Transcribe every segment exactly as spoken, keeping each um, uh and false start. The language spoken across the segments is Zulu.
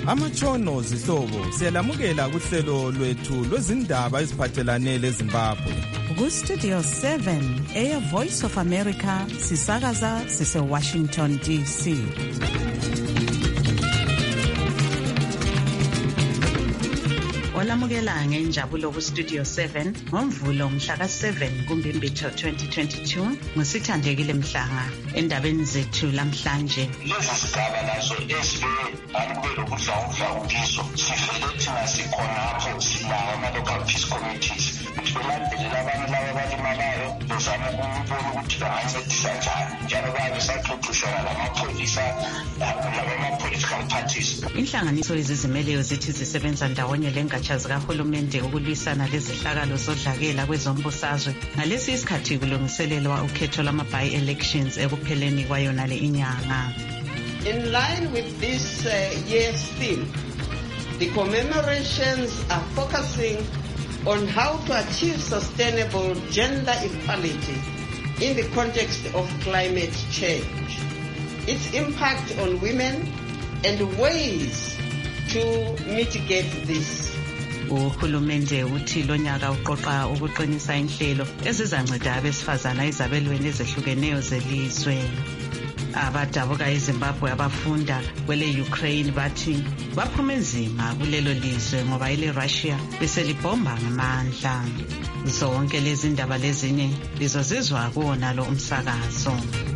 Amatshono zihlobo siyalamukela kuhlelo lwethu lwezindaba eziphathelane leZimbabwe. Ku-Studio seven, Air Voice of America, sisakaza sise Washington D C. Olamukela ngenjabulo ku-Studio seven ngomvulo mhla ka seven kuMbimbithi twenty twenty-two ngusithandekile Mhlanga endabeni zethu lamhlanje. Lezi sigaba nazo ezibe alukube lokudlawudlawukiso sivele thina sikhonapho silawo ama-local peace committees ukuthi belandelela abantu laba abalimalayo bezama ukubona ukuthi bangancedisa njani njalo babe saxoxisana lamapholisa lama-political parties. Inhlanganiso ezizimeleyo zithi zisebenza ndawonye lengatsha zikahulumende ukulwisana lezehlakalo zodlakela kwezombusazwe ngalesi isikhathi kulungiselelwa ukhetho lwama-by-elections ekupheleni kwayona le inyanga. In line with this uh, year's theme, the commemorations are focusing on how to achieve sustainable gender equality in the context of climate change, its impact on women, and ways to mitigate this. Uhulumende uthi lo nyaka uqoqa ukuqinisa inhlelo ezizanceda abesifazana ezabelweni ezehlukeneyo zelizwe. Abadabuka eZimbabwe abafunda kwele Ukraine bathi baphume nzima kulelo lizwe ngoba ile Russia beselibhomba ngamandla. Zonke lezi ndaba lezinye lizozizwa kuwona lo umsakazo.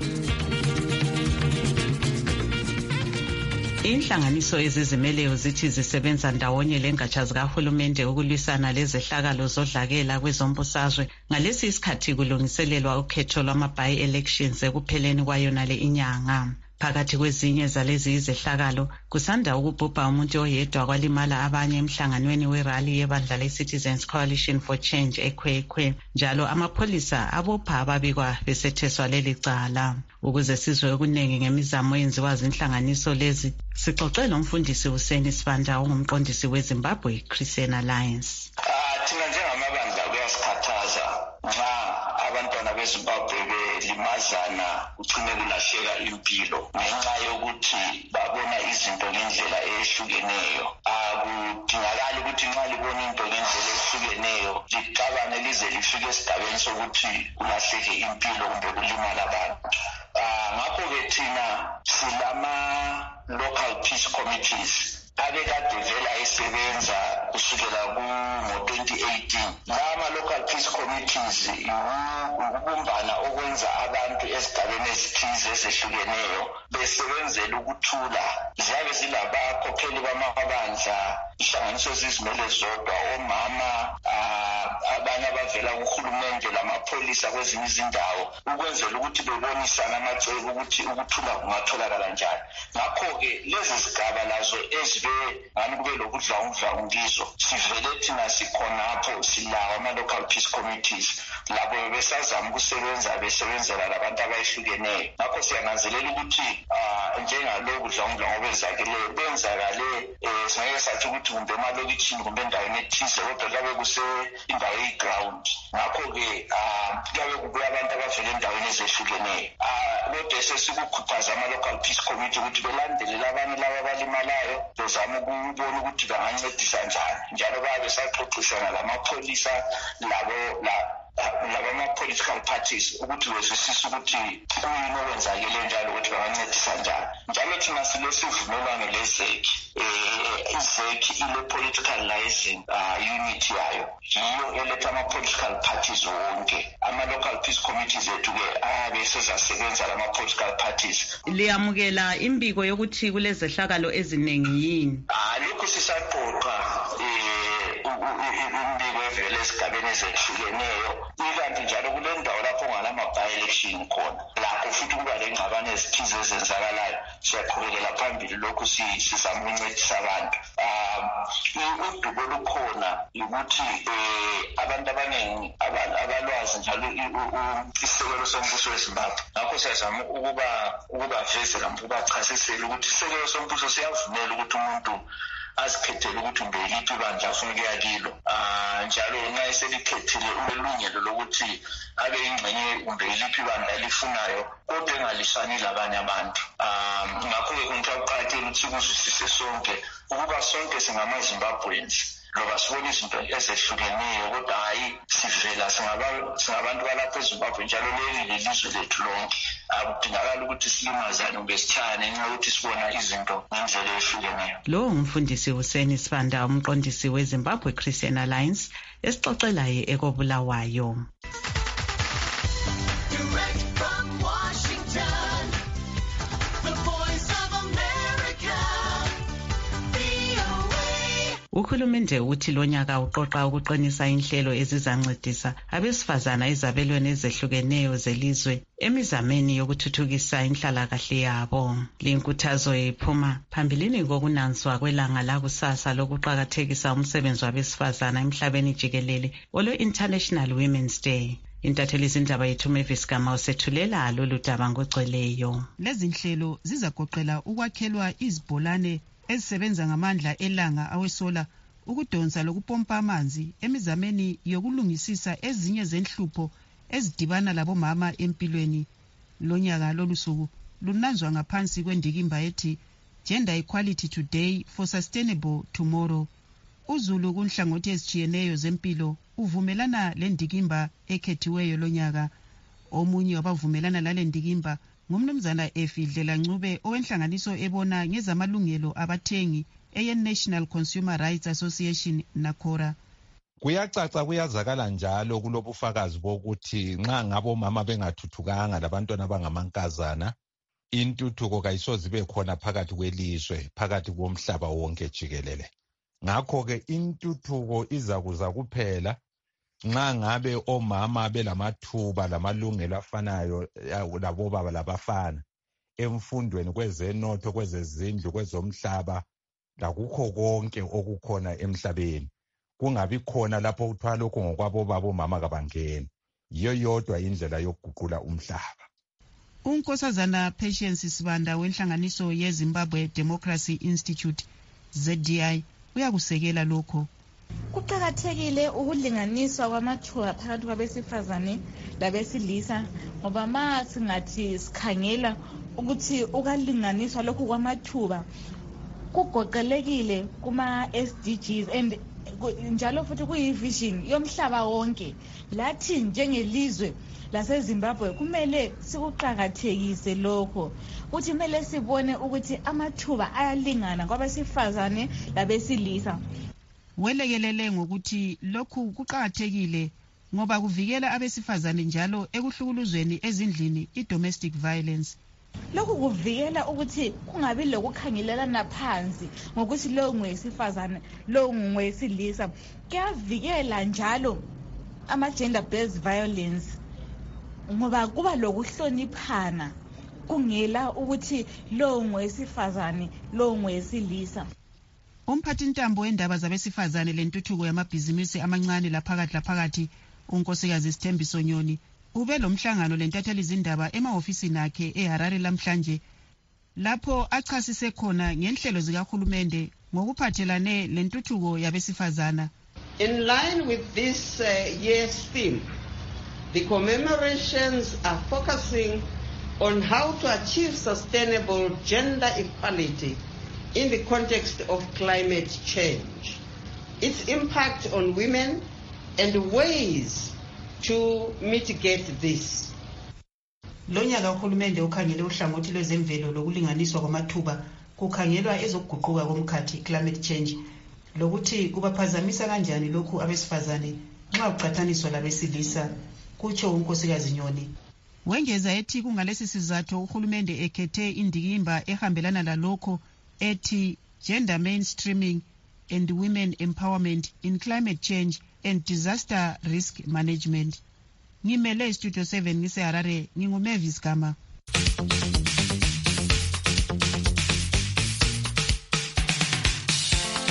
Inhlanganiso ezizimeleyo zithi zisebenza ndawonye lengatsha zikahulumende ukulwisana lezehlakalo zodlakela kwezombusazwe ngalesi isikhathi kulungiselelwa ukhetho lwama-by-elections ekupheleni kwayona le inyanga. Phakathi kwezinye zalezi izehlakalo kusanda ukubhubha umuntu oyedwa kwalimala abanye emhlanganweni werally yebandla le-Citizens Coalition for Change eKwekwe, njalo amapholisa abopha ababikwa besetheswa leli cala. Ukuze sizwe okuningi ngemizamo yenziwa zinhlanganiso lezi, sixoxe nomfundisi Hussein Sibanda ongumqondisi weZimbabwe Christian Alliance. Thina njengamabandla kuyasikhathaza nxa abantwana beZimbabwe belimazana ugcine kulahleka impilo ngenxa yokuthi babona izinto ngendlela ehlukeneyo. Akudingakali ukuthi nxa libona into ngendlela ehlukeneyo liqabane lize lifike esigabeni sokuthi kulahleke impilo kumbe kulimala abantu. Ngakho-ke thina silama-local peace committees abekade vela esebenza kusukela ngo-twenty eighteen. Lama local peace committees ukubumbana okwenza abantu ezigabeni ezithize ezehlukeneyo besebenzela ukuthula. Ziyabe zilabakhokheli bamabandla, inhlanganiso ezizimele zodwa, omama, abanye abavela kuhulumende lamapholisa kwezinye izindawo ukwenzela ukuthi bebonisana amacebo ukuthi ukuthula kungatholakala njani. Ngakho-ke lezi zigaba lazo ezibe ngani kube lokudlawudlawungiso sivele thina sikhonapho silawo ama-local peace committees labo besazama ukusebenza besebenzela labantu abayehlukeneyo. Ngakho siyananzelela ukuthi njengaloku kudlawudla ngobezakeleyo benzakale singeke sathi ukuthi kumbe emalokitshini kumbe endaweni ethize kodwa kuyabe kuse-indawo eyi-ground. Ngakho-ke kuyabe kubuya abantu abavela endaweni ezehlukeneyo. Kodwa sesikukhuthaza ama-local peace committee ukuthi belandelela abantu laba abalimalayo bezama ukubona ukuthi bangancedisa njani njalo babe saxoxisana lamapholisa labo labama-political parties ukuthi bezwisise ukuthi kuyini okwenzakele njalo ukuthi bangancedisa njani. Njalo thina silesivumelwano le-ZEC. I-ZEC ile-political liaison unit yayo, yiyo eletha ama-political parties wonke. Ama-local peace committees ethu-ke ayabe sezasebenza lama-political parties. Liyamukela imbiko yokuthi kulezehlakalo eziningi yini? Lokhu sisaqoqa imbiko evele esigabeni ezehlukeneyo, ikanti njalo kule ndawo lapho ngalama-by-election khona lakho futhi kuba lengxabano ezithize ezenzakalayo. Siyaqhubekela phambili lokhu sizama ukuncedisa abantu. Udubo lukhona ukuthi abantu abaningi abalwazi njalo isekelo sombuso weZimbabwe. Ngakho siyazama ukuba ukubavezela ukubachasisela ukuthi isekelo sombuso siyavumela ukuthi umuntu azikhethele ukuthi umbe yiliphi ibandla afuna ukuya kilo. Uh, njalo nxa eselikhethile unelungelo lokuthi abe ingxenye umbe yiliphi ibandla elifunayo kodwa engalisani labanye abantu. Um, ngakho-ke kunto akuqakathekile ukuthi kuzwisise sonke ukuba sonke singama-Zimbabweans loba sibona izinto ezehlukeneyo kodwa hayi sivela singabantu balapha eZimbabwe njalo leli lelizwe lethu lonke. Akudingakala ukuthi silimazane kumbe sithane ngenxa yokuthi sibona izinto ngendlela ehlukeneyo. Lo umfundisi Hussein Sibanda, umqondisi weZimbabwe Christian Alliance, esixoxelayo ekobulawayo. Uhulumende uthi lonyaka uqoqa ukuqinisa inhlelo ezizancedisa abesifazana ezabelweni ezehlukeneyo zelizwe emizameni yokuthuthukisa inhlalakahle yabo. Linkuthazo iphuma phambilini kokunanswa kwelanga lakusasa lokuqakathekisa umsebenzi wabesifazana emhlabeni jikelele olwe-International Women's Day. Intatheli izindaba yethu Mavis Gama usethulela lolu daba ngogcweleyo. Lezi nhlelo zizagoqela ukwakhelwa izibholane ezisebenza ngamandla elanga awesola ukudonsa lokupompa amanzi emizameni yokulungisisa ezinye zenhlupho ezidibana labomama empilweni. Lonyaka lolusuku lunanzwa ngaphansi kwendikimba ethi Gender Equality Today for Sustainable Tomorrow. UZulu kunhlangothi ezitshiyeneyo zempilo uvumelana lendikimba ekhethiweyo lonyaka. Omunye wabavumelana lalendikimba ngumnumzana Efidlela Ncube owenhlanganiso ebona ngezamalungelo abathengi eye-National Consumer Rights Association NACORA. Kuyacaca kuyazakala njalo kulobufakazi bokuthi nxa ngabomama bengathuthukanga labantwana bangamankazana intuthuko kayisoze ibe khona phakathi kwelizwe phakathi komhlaba wonke jikelele. Ngakho-ke intuthuko izakuza kuphela nxa ngabe omama belamathuba lamalungelo afanayo labobaba labafana emfundweni, kwezenotho, kwezezindlu, kwezomhlaba lakukho konke okukhona emhlabeni. Kungabi khona lapho kuthiwa lokho ngokwabobaba omama kabangeni. Yiyo yodwa indlela yokuguqula umhlaba. Unkosazana Patience Sibanda wenhlanganiso yeZimbabwe Democracy Institute Z D I uyakusekela lokho. Kuqakathekile ukulinganiswa kwamathuba phakathi kwabesifazane labesilisa ngoba ma singathi sikhangela ukuthi ukalinganiswa lokhu kwamathuba kugoqelekile kuma S D Gs and njalo futhi kuyivision yomhlaba wonke. Lathi njengelizwe laseZimbabwe kumele sikuqakathekise lokho ukuthi kumele sibone ukuthi amathuba ayalingana kwabesifazane labesilisa. Welekelele ngokuthi lokhu kuqakathekile ngoba kuvikela abesifazane njalo ekuhlukuluzweni ezindlini i-domestic violence. Lokhu kuvikela ukuthi kungabi lokukhangelelana phansi ngokuthi lo ngowesifazane lo ngowesilisa. Kuyavikela njalo ama-gender based violence ngoba kuba lokuhloniphana kungela ukuthi lo ngowesifazane lo ngowesilisa. Umphathi ntambo wendaba zabesifazane lentuthuko yamabhizinisi amancane laphakathi laphakathi unkosikazi Sithembiso Nyoni ube lomhlangano lentatheli izindaba emahofisini akhe eHarare lamhlanje lapho achasise khona ngenhlelo zikahulumende ngokuphathelane lentuthuko yabesifazana. In line with this uh, year's theme, the commemorations are focusing on how to achieve sustainable gender equality in the context of climate change, its impact on women, and ways to mitigate this. Lonyaka uhulumende ukhangele uhlangothi lwezemvelo lokulinganiswa kwamathuba kukhangelwa ezokuguquka komkhathi climate change lokuthi kubaphazamisa kanjani lokhu abesifazane nxa uqhathaniswa labesilisa, kutsho unkosikazi Nyoni. Wengeza ethi kungalesi sizathu uhulumende ekhethe indikimba ehambelana lalokho ethi gender mainstreaming and women empowerment in climate change and disaster risk management. Ngimele Studio seven ngiseHarare, nginguMavis Gama.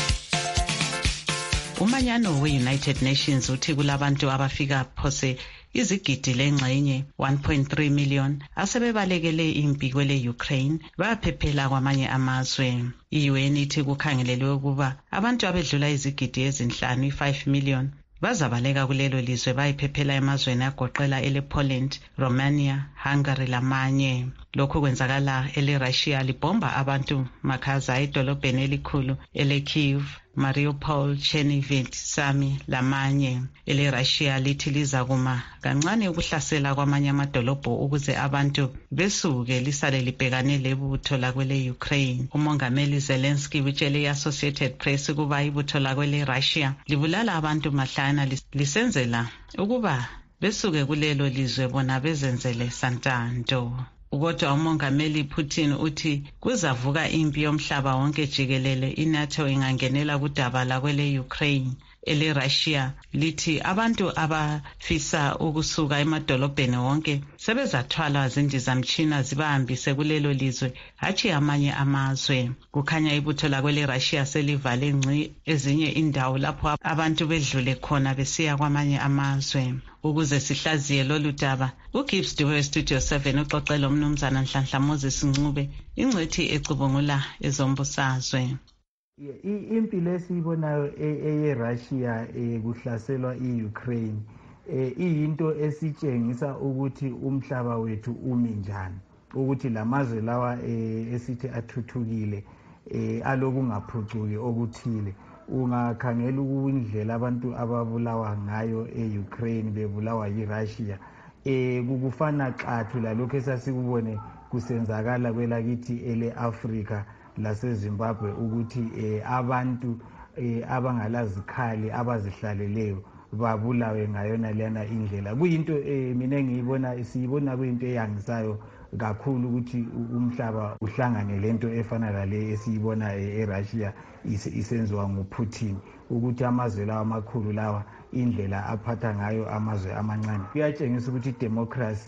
Umanyano we-United Nations uthi kulabantu abafika phose izigidi lengxenye one point three million asebebalekele impi kwele Ukraine baphephela kwamanye amazwe. I-U N ithi kukhangelelwe ukuba abantu abedlula izigidi ezinhlanu five million bazabaleka kulelo lizwe bayiphephela emazweni agoqela ele Poland, Romania, Hungary lamanye. Lokhu kwenzakala ele Russia libomba abantu makhaza edolobheni elikhulu ele Kyiv, Mariupol, Chernihiv, Sami lamanye. Ele Russia lithi liza kuma kancane ukuhlasela kwamanye amadolobho ukuze abantu besuke lisale libhekane lebutho la kwele Ukraine. Umongameli Zelensky utshele i-Associated Press ukuba ibutho la kwele Russia libulala abantu mahlana lisenzela ukuba besuke kulelo lizwe bona bezenzele santanto. Kodwa umongameli Putin uthi kuzavuka impi yomhlaba wonke jikelele iNATO ingangenela kudaba la kwele Ukraine. Ele Russia lithi abantu abafisa ukusuka emadolobheni wonke sebezathwala zindizamtshina zibahambise kulelo lizwe hathi amanye amazwe. Kukhanya ibutho la kwele Russia selivale ngci ezinye indawo lapho abantu bedlule khona besiya kwamanye amazwe. Ukuze sihlaziye lolu daba, uGibbs Dube Studio seven uxoxela umnumzana Nhlanhla Moses Ncube, ingcwethi ecubungula ezombusazwe. Impi lesibonayo eyeRussia kuhlaselwa iUkraine iyinto esitshengisa ukuthi umhlaba wethu umi njani, ukuthi lamazwe lawa esithi athuthukile alokungaphucuki okuthile. Ungakhangela indlela abantu ababulawa ngayo eUkraine bebulawa yiRussia eh kukufana xathu lalokho esasikubone kusenzakala kwelakithi ele Africa laseZimbabwe ukuthi eh abantu eh abangalazikhali abazihlaleleyo babulawe ngayona lena indlela. Kuyinto eh mina ngiyibona siyibona kuyinto eyangisayo kakhulu ukuthi umhlaba uhlangane lento efana lale esiyibona eRussia isenziwa nguPutin, ukuthi amazwe lawa amakhulu lawa indlela aphatha ngayo amazwe amancane kuyatshengisa ukuthi democracy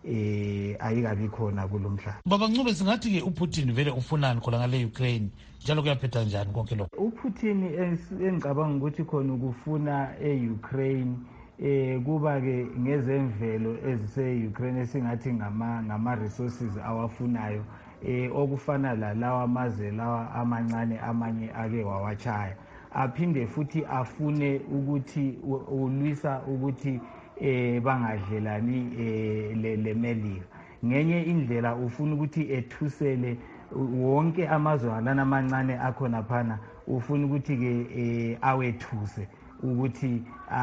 eh ayikabi khona kulomhlaba. Baba Ncube, singathi ke uPutin vele ufunani khona ngale Ukraine njalo kuyaphetha njani konke lokho? uPutin engicabanga ukuthi khona ukufuna eUkraine eh kuba ke ngezemvelo ezise-Ukraine esingathi ngama ngama resources awafunayo eh okufana la lawa amazwe lawa amancane amanye ake wawachaya, aphinde futhi afune ukuthi ulwisa ukuthi eh bangadlelani eh le Melika. Ngenye indlela ufuna ukuthi ethusele wonke amazwe alana amancane akhona phana, ufuna ukuthi ke eh awethuse ukuthi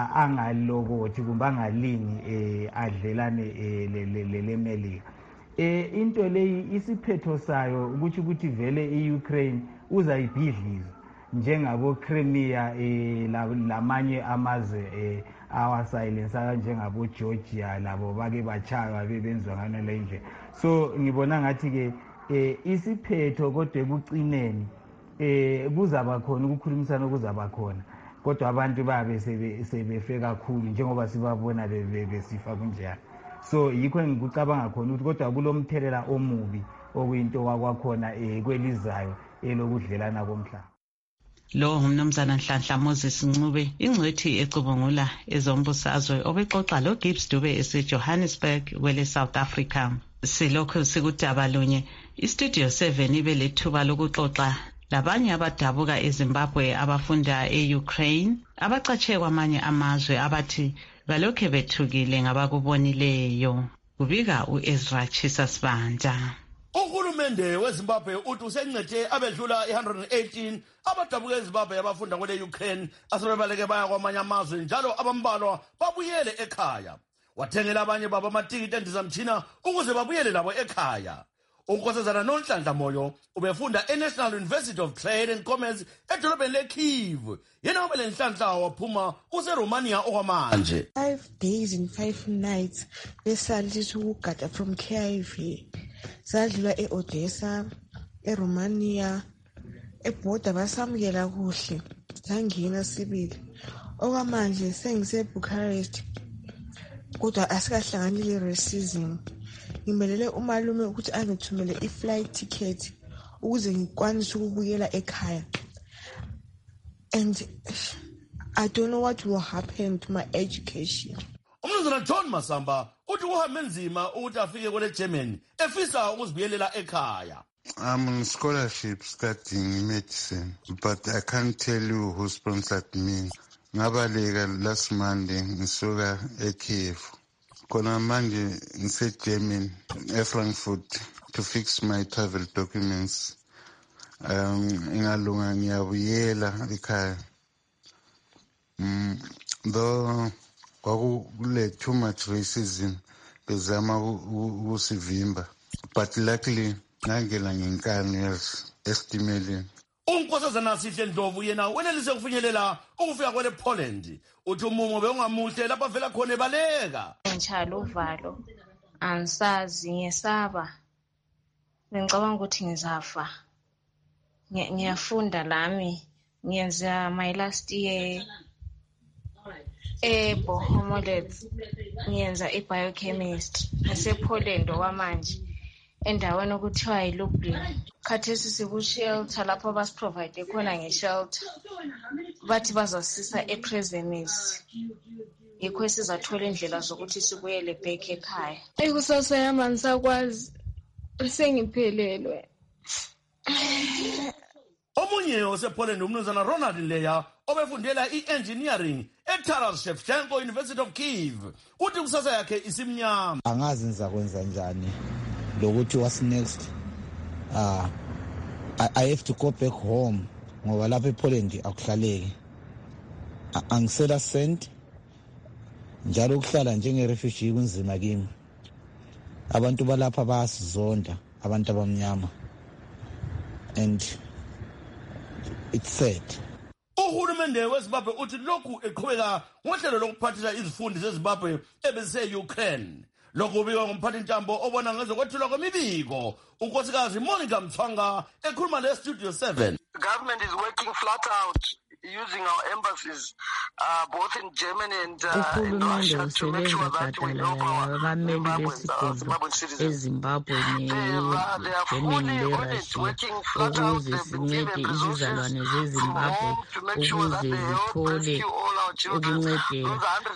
angalokothi kumbe angalini eh adlelane le Melika. Eh into leyi isiphetho sayo ukuthi ukuthi vele iUkraine uzayibhidliza njengabo Crimea eh lamanye amazwe eh awasayilensa njengabo Georgia labo bake bachaywa bebenzwa ngana le ndlela. So ngibona ngathi ke eh isiphetho kodwa ekucineni eh kuzaba khona ukukhulumisana okuzaba khona, kodwa abantu babe sebefe kakhulu njengoba sibabona besifa kunjalo. So yikho ngikucabanga khona ukuthi kodwa kulomthelela omubi okuyinto wakwakhona eh kwelizayo elokudlelana komhlaba. Lo umnumzana Nhlanhla Moses Ncube, ingcwethi ecubungula ezombusazwe obexoxa lo Gibbs Dube eseJohannesburg kwele South Africa. Silokho sikudaba lunye, iStudio seven ibe lethuba lokuxoxa labanye abadabuka eZimbabwe abafunda eUkraine abacatshe kwamanye amazwe abathi balokhe bethukile ngabakubonileyo. Kubika uEzra Chisasibanda. Uhulumende weZimbabwe uthi usencede abedlula one hundred eighteen abadabuka eZimbabwe abafunda kwele Ukraine asebebaleke baya kwamanye amazwe njalo abambalwa babuyele ekhaya. Wathengela abanye baba amatikiti endizamtshina ukuze babuyele labo ekhaya. Unkosazana noNhlanhla Moyo ubefunda eNational University of Trade and Commerce edolobheni leKyiv. Yena ubele Nhlanhla waphuma useRomania okwamanje. Five days and five nights besalithi ukugada from K I V. Sadlula eOdessa, eRomania, eBorder basamukela kuhle. Sangena sibili. Okwamanje sengiseBucharest. Kodwa asikahlanganile racism. Ngimelele umalume ukuthi angithumele i-flight ticket ukuze ngikwanise ukubuyela ekhaya. And I don't know what will happen to my education. Umnumzana umnumzana John Masamba uthi uhambe nzima ukuthi afike kwele Germany efisa ukuzibuyelela ekhaya. I'm on scholarship studying medicine, but I can't tell you who sponsored me. Ngabaleka last Monday ngisuka eKiev. Khona manje ngise Germany eFrankfurt to fix my travel documents. Um ingalunga ngiyabuyela ekhaya. Mm though kwakule too much racism bezama ukusivimba, but luckily ngangela ngenkani estimeleni. Unkosazana Sihle Ndlovu yena wenelise ukufinyelela ukufika kwele Poland. Uthi umumo beungamuhle lapha vela khona ebaleka. Ngitshalo uvalo angisazi ngiyesaba. Ngicabanga ukuthi ngizafa. Ngiyafunda lami ngiyenza my last year ebo homolets ngiyenza i-biochemist ngasePoland okwamanje endaweni okuthiwa yiLublin. Khathesi siku-shelter lapho basiprovide khona nge-shelter bathi bazasisa ePresemis, yikho sizathola indlela zokuthi sibuyele back ekhaya. Ikusasa yami angisakwazi, sengiphelelwe. Omunye osePoland umnumzana Ronald Leya obefundela i-engineering eTaras Shevchenko University of Kyiv uthi kusasa yakhe isimnyama. Angazi ngizakwenza njani lokuthi what's next. uh I, I have to go back home ngoba lapha ePoland akuhlaleki. Angisela sent njalo ukuhlala njenge refugee kunzima kimi. Abantu balapha bayasizonda abantu abamnyama and it's sad. Uhulumende weZimbabwe uthi lokhu eqhubeka ngohlelo lokuphathisa izifundi zeZimbabwe ebese-Ukraine. Lokhu kubikwa ngumphathi ntambo obona ngezokwethulwa kwemibiko unkosikazi Monica Mthwanga ekhuluma le-Studio seven. The government is working flat out using our embassies uh, both in Germany and uh, in Russia to make sure that we help our Zimbabweans, our Zimbabwean citizens. They, uh, they are fully on it, working flat out. They've been given resources from home to make sure that they help rescue all our children. Those one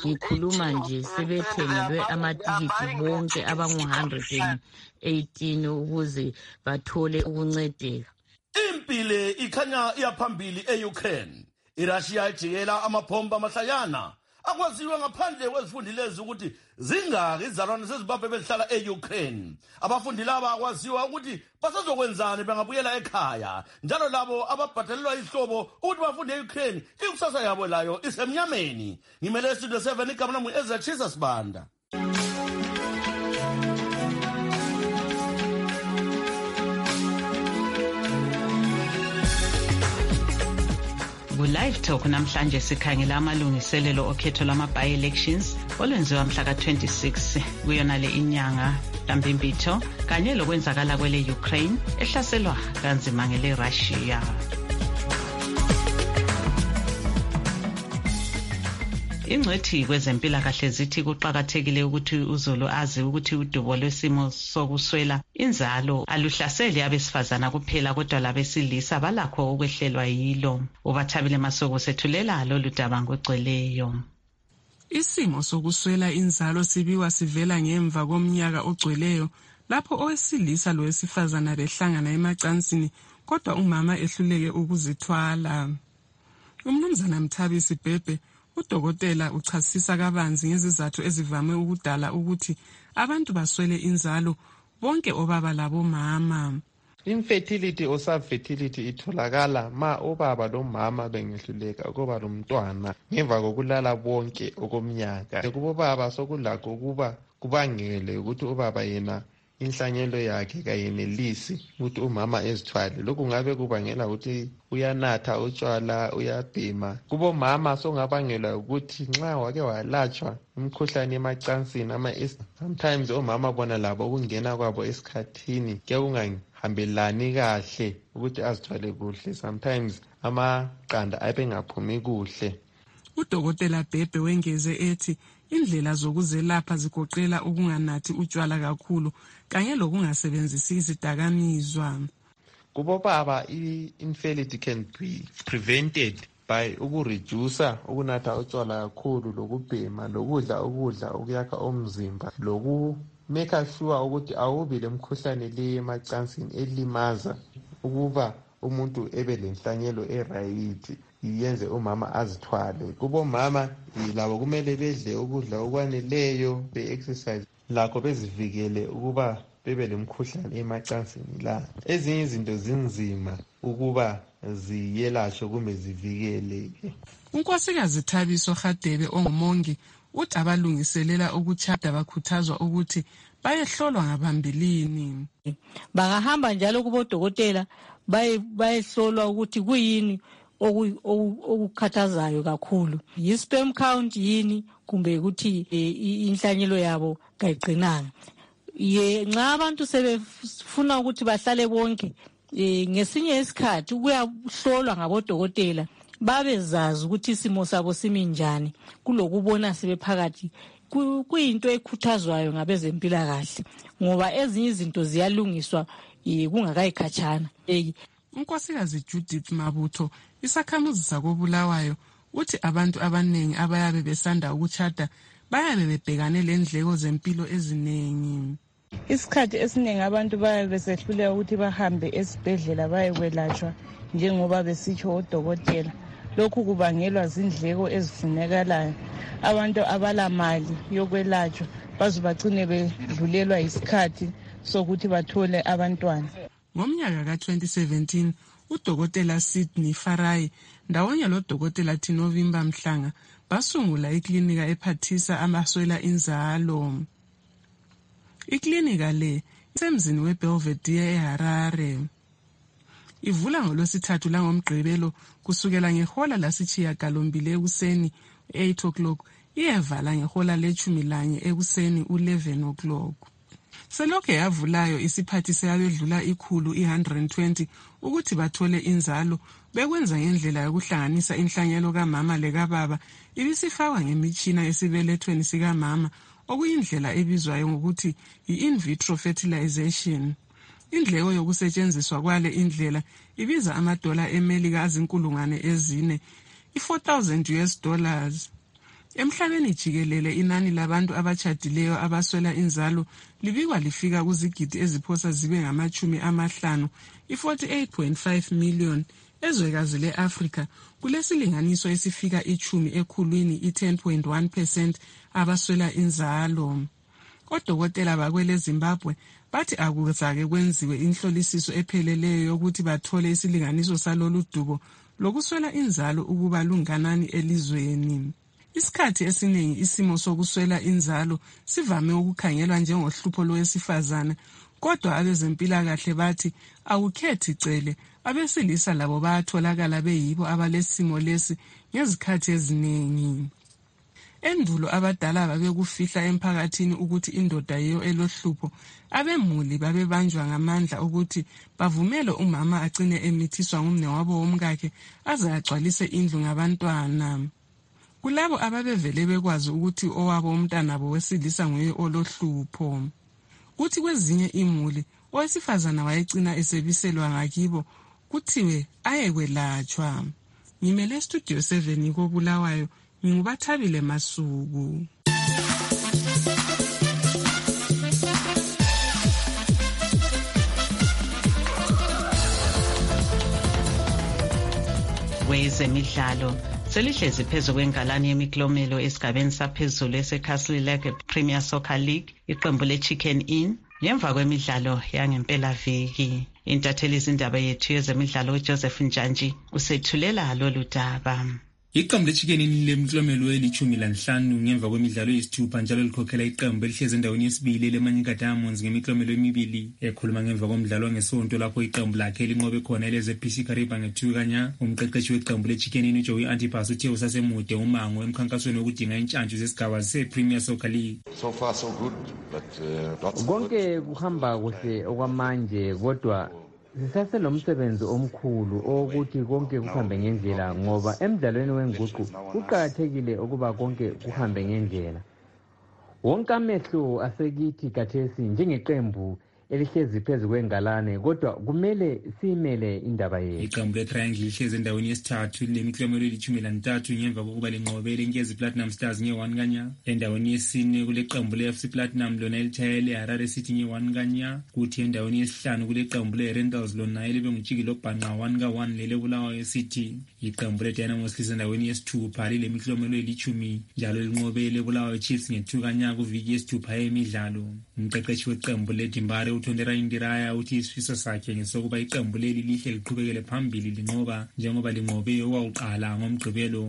hundred eighteen ukuze bathole ukuncedeka. Impile ikhanya iyaphambili eUkraine. iRussia ijikela amabhomba amahlayana akwaziwa ngaphandle kwezifundi lezi ukuthi zingaki izalwane zeZimbabwe bezihlala eUkraine. Abafundi laba akwaziwa ukuthi basazokwenzani bengabuyela ekhaya. Njalo labo ababhadalelwa ihlobo ukuthi bafunde eUkraine ikusasa yabo layo isemnyameni. Ngimele Studio seven igama lami Ezra Chisa Sibanda. Ku-Live Talk namhlanje sikhangela amalungiselelo okhetho lwama-by-elections olwenziwa mhla ka-twenty-six kuyona le inyanga Mhlambembitho kanye lokwenzakala kwele Ukraine ehlaselwa kanzima ngele Russia. Ingcwethi kwezempilakahle zithi kuqakathekile ukuthi uZulu azi ukuthi udubo lwesimo sokuswela inzalo aluhlaseli abesifazana kuphela kodwa labesilisa balakho ukwehlelwa yilo. Ubathabile Masoko sethulela lolu daba ngogcweleyo. Isimo sokuswela inzalo sibiwa sivela ngemva komnyaka ogcweleyo lapho owesilisa lowesifazana behlangana emacansini kodwa umama ehluleke ukuzithwala. Umnumzana Mthabisi Bhebhe udokotela uchasisa kabanzi ngezizathu ezivame ukudala ukuthi abantu baswele inzalo bonke obaba labo mama. Infertility or subfertility itholakala ma obaba lomama bengehluleka ukuba lomntwana ngemva kokulala bonke okomnyaka. Kubobaba sokulakho ukuba kubangele ukuthi ubaba yena inhlanyelo yakhe kayenelisi ukuthi umama ezithwale. Lokhu ngabe kubangela ukuthi uyanatha utshwala, uyabhema. Kubomama songabangela ukuthi nxa wake walatshwa umkhuhlane emacansini ama sometimes omama bona labo ukungena kwabo esikhathini kuyakungahambelani kahle ukuthi azithwale kuhle. Sometimes amaqanda abengaphumi kuhle. Udokotela Bhebhe wengeze ethi indlela zokuzelapha zigoqela ukunganathi utshwala kakhulu kanye lokungasebenzisi izidakamizwa. Kubobaba i-infertility can be prevented by ukureducer ukunatha utshwala kakhulu lokubhema lokudla ukudla okuyakha umzimba loku make sure ukuthi awubi lemkhuhlane le emacansini elimaza ukuba umuntu ebe lenhlanyelo eright iyenze umama azithwale. Kubomama labo kumele bedle ukudla okwaneleyo be-exercise lakho bezivikele ukuba bebe lemkhuhlane emacansini la. Ezinye izinto zinzima ukuba ziyelashwe kumbe zivikeleke. uNkosikazi Thabiso Hadebe ongumongi uthi abalungiselela ukutshada bakhuthazwa ukuthi bayehlolwa ngaphambilini. Bangahamba njalo kubodokotela bayehlolwa ukuthi kuyini okukhathazayo kakhulu, yi-sperm count yini kumbe ukuthi inhlanyelo yabo kayiqinanga. Ye nxa abantu sebefuna ukuthi bahlale bonke ngesinye isikhathi kuyahlolwa ngabodokotela babezazi ukuthi isimo sabo simi njani kulokubona sebephakathi kuyinto ekhuthazwayo ngabezempilakahle ngoba ezinye izinto ziyalungiswa kungakayikhatshana. uNkosikazi Judith Mabutho isakhamuzi sakobulawayo uthi abantu abanengi abayabe besanda ukutshada bayabe bebhekane lendleko zempilo eziningi. Isikhathi esiningi abantu bayabe besehluleka ukuthi bahambe esibhedlela bayekwelatshwa njengoba besitsho odokotela. Lokhu kubangelwa zindleko ezifunekalayo. Abantu abalamali yokwelatshwa bazobagcine bedlulelwa isikhathi sokuthi bathole abantwana. Ngomnyaka ka twenty seventeen udokotela Sydney Farai ndawonye lodokotela Tinovimba Mhlanga basungula iklinika ephathisa amaswela inzalo. Iklinika le isemzini weBelvedere eHarare. Ivula ngolwesithathu langomgqibelo kusukela ngehola lasitshiya galombili ekuseni eight o'clock iyevala ngehola lechumi lanye ekuseni eleven o'clock. Selokhe yavulayo isiphathise abedlula ikhulu one hundred twenty ukuthi bathole inzalo bekwenza ngendlela yokuhlanganisa inhlanyelo kamama lekababa ibisifakwa ngemitshina esibelethweni sikamama okuyindlela ebizwayo ngokuthi i-in vitro fertilization. Indleko yokusetshenziswa kwale indlela ibiza amadola eMelika azinkulungwane ezine i-four thousand US dollars. Emhlabeni jikelele inani labantu abachadileyo abaswela inzalo libikwa lifika kuzigidi eziphosa zibe ngamachumi amahlanu i-forty-eight point five million. Ezwekazi le-Afrika kulesilinganiso esifika ichumi ekhulwini i-ten point one percent abaswela inzalo. Odokotela bakwele Zimbabwe bathi akuzake kwenziwe inhlolisiso epheleleyo yokuthi bathole isilinganiso salolu dubo lokuswela inzalo ukuba lunganani elizweni. Isikhathi esiningi isimo sokuswela inzalo sivame ukukhangelwa njengohlupho lowesifazana, kodwa abezempilakahle bathi awukhethi cele abesilisa labo bayatholakala beyibo abalesimo lesi ngezikhathi eziningi. Endulo abadala babekufihla emphakathini ukuthi indoda yiyo elohlupho, abemuli babebanjwa ngamandla ukuthi bavumele umama agcine emithiswa ngumnewabo womkakhe aze agcwalise indlu ngabantwana. Kulabo ababevele bekwazi ukuthi owabo umntanabo wesilisa nguye olohlupho. Kuthi kwezinye imuli owesifazana wayegcina esebiselwa ngakibo kuthiwe ayekwelatshwa. Ngimele studio seven koBulawayo ngingubathabile Masuku. Wezemidlalo selihlezi phezu kwengalani yemiklomelo esigabeni saphezulu eseCastle Lake Premier Soccer League iqembu leChicken Inn ngemva kwemidlalo yangempela viki. Intatheli izindaba yethu yezemidlalo uJoseph Njanji usethulela lolu daba. Iqembu leChicken Inn lemiklomelo elichumi lanhlanu ngemva kwemidlalo eyisithupha njalo likhokhela iqembu elihlezi endaweni yesibili leManyika Diamonds ngemiklomelo emibili. Ekhuluma ngemva komdlalo ngesonto lapho iqembu lakhe linqobe khona eleze P C Kariba ngethu kanya, umqeqeshi weqembu leChicken Inn uJoey Antipas uthe usasemude umango emkhankasweni wokudinga intshantshu zesigaba sePremier Soccer League. So far so good, but uh, konke kuhamba kuhle okwamanje, kodwa sisaselomsebenzi omkhulu ukuthi konke kuhambe ngendlela, ngoba emidlalweni wenguqu kuqakathekile ukuba konke kuhambe ngendlela. Wonke amehlo asekithi kathesi njengeqembu elihlezi phezu kwengalane, kodwa kumele siyimele indaba yethu. Iqembu le-Triangle lihlezi endaweni yesithathu lemiklomelo elithumi lantathu ngemva kokuba linqobele inkezi Platinum Stars nge-one kanya. Endaweni yesine kule qembu le-F C Platinum lona elithaye le-Harare City nge-one kanya. Kuthi endaweni yesihlanu kule qembu le-Rentals lona elibe ngutshikilo bhanqa one ka-one lele Bulawayo City. Iqembu le-Dynamos lisendaweni yesithupha lile miklomelo elithumi njalo linqobele Bulawayo Chiefs nge-two kanya kuviki yesithupha yemidlalo. Umqeqeshi weqembu le-Dimbare uThondera Indiraya uthi isifiso sakhe ngesokuba iqembu leli lihle liqhubekele phambili linqoba njengoba linqobe okwaqala ngomgqibelo.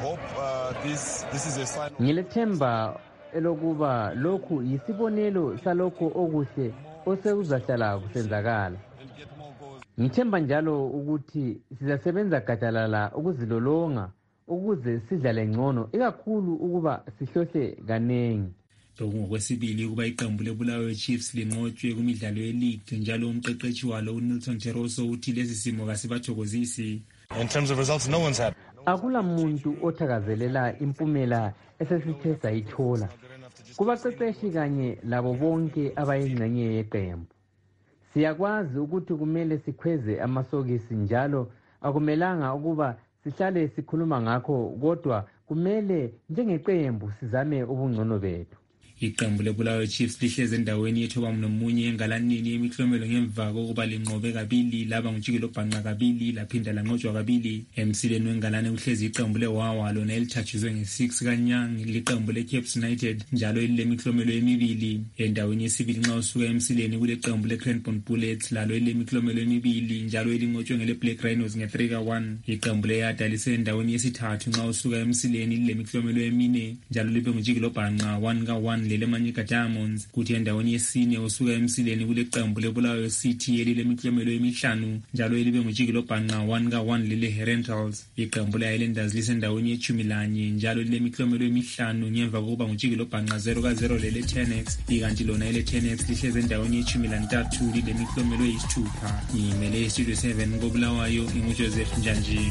Ngilethemba elokuba lokhu yisibonelo salokho okuhle osekuzahlala kusenzakala. Ngithemba njalo ukuthi sizasebenza gadalala ukuzilolonga ukuze sidlale ngcono, ikakhulu ukuba sihlohle kanengi. Ngokwesibili ukuba iqembu leBulawayo Chiefs linqotshwe kumidlalo ye-league njalo umqeqeshi walo uNelson Teroso uthi lesi simo kasibathokozisi. In terms of results, no one's happy. Akula muntu othakazelela impumela esesithe sayithola. Kubaqeqeshi kanye labo bonke abayingxenye yeqembu. Siyakwazi ukuthi kumele sikhweze amasokisi njalo akumelanga ukuba sihlale sikhuluma ngakho, kodwa kumele njengeqembu sizame ubungcono bethu. Iqembu leBulawayo Chiefs lihleze endaweni yethoba nomunye engalanini yemiklomelo ngemva kokuba linqobe kabili laba ngutshikilo bhanqa kabili laphinda lanqotshwa kabili. Emsileni wengalane uhlezi iqembu leWawa lona elithatshizwe nge-six kanyanga liqembu leCaps United njalo elilemiklomelo emibili. Endaweni yesibili nxa usuka emsileni kule qembu leCranbourne Bullets lalo elilemiklomelo emibili njalo elinqotshwe ngeleBlack Rhinos nge-three ka-one. Iqembu leYada lisendaweni yesithathu nxa usuka emsileni lilemiklomelo emine njalo libe ngutshikilo bhanqa one ka-one lele Manyika Diamonds. Kuthi endaweni yesine usuka emsileni kule qembu leBulawayo City elile miklomelo emihlanu njalo elibe ngutshikilo bhanqa one ka-one lele Rentals. Iqembu le-Highlanders lisendaweni yeshumi lanye njalo lile miklomelo emihlanu ngemva kokuba ngutshikilo bhanqa zero ka-zero lele Tenex. Ikanti lona ele Tenex lihleze endaweni yeshumi lantathu lile miklomelo eyisithupha. Ngimele Studio seven koBulawayo inguJoseph Njanji.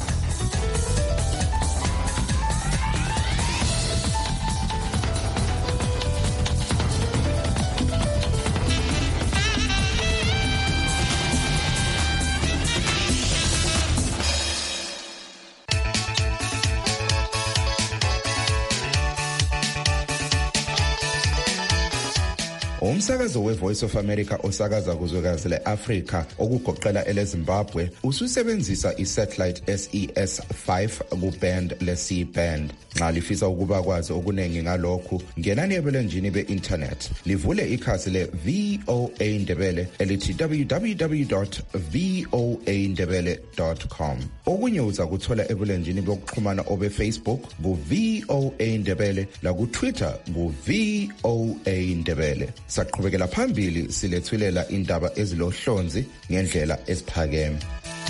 Umsakazo we-Voice of America osakaza kuzwekazi le-Afrika okugoqela ele-Zimbabwe ususebenzisa i-satellite S E S five ku-band le-C band. Nxa lifisa ukuba kwazi okuningi ngalokhu, ngenani ebulenjini be-internet livule ikhasi le-V O A Ndebele elithi w w w dot v o a ndebele dot com. Okunye uza kuthola ebulenjini bokuxhumana obe-Facebook ku-V O A Ndebele laku-Twitter ku-V O A Ndebele. Saqhubekela phambili silethulela indaba ezilohlonzi ngendlela esiphakeme.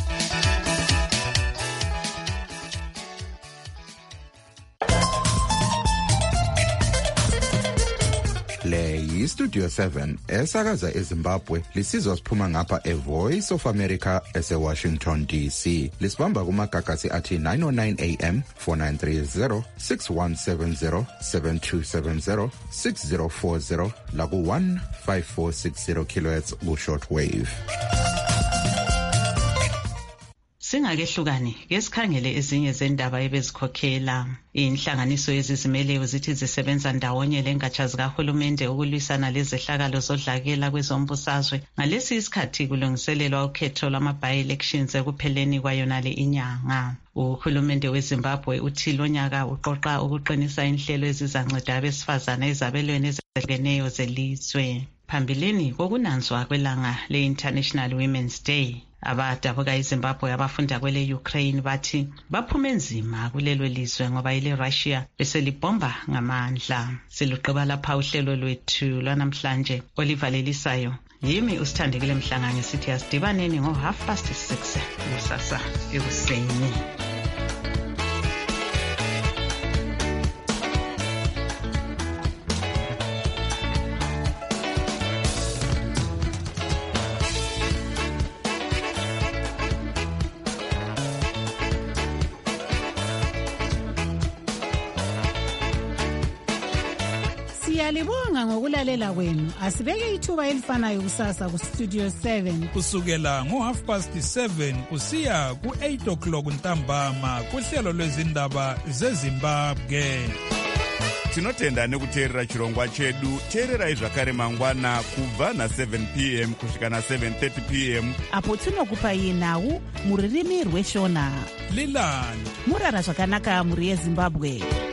Le yi-Studio seven esakaza eZimbabwe lisizwa siphuma ngapha e-Voice of America ese-Washington D C. Lisibamba kumagagasi athi nine oh nine A M, four nine three zero, six one seven zero, seven two seven zero, six zero four zero laku one five four six zero kilohertz ku-shortwave. Singakehlukani ke sikhangele ezinye zendaba ebezikhokhela. Inhlanganiso yezizimeleyo zithi zisebenza ndawonye lengatsha zikahulumende ukulwisana lezehlakalo zodlakela kwezombusazwe. Ngalesi isikhathi kulungiselelwa ukhetho lwama-by-elections ekupheleni kwayonale inyanga. Uhulumende weZimbabwe uthi lo nyaka uqoqa ukuqinisa inhlelo ezizanceda abesifazana ezabelweni ezehlukeneyo zelizwe. Phambilini kokunanzwa kwelanga le-International Women's Day, abadabuka iZimbabwe abafunda kwele Ukraine bathi baphume nzima kulelo lizwe ngoba ile Russia beselibomba ngamandla. Siluqeba lapha uhlelo lwethu lwanamhlanje olivalelisayo. Yimi usithandekile Mhlanga ngesithi asidibaneni ngo half past six kusasa ekuseni. Siyalibonga ngokulalela kwenu. Asibeke ithuba elifanayo kusasa ku Studio seven kusukela ngo half past seven kusiya ku eight o'clock ntambama kuhlelo lwezindaba zeZimbabwe. Tinotenda nekuteerera chirongwa chedu. Teererai zvakare mangwana kubva na seven p m kusvika na seven thirty p m apo tinokupai nhau muririmi rweshona. Lilani murara zvakanaka muri yeZimbabwe.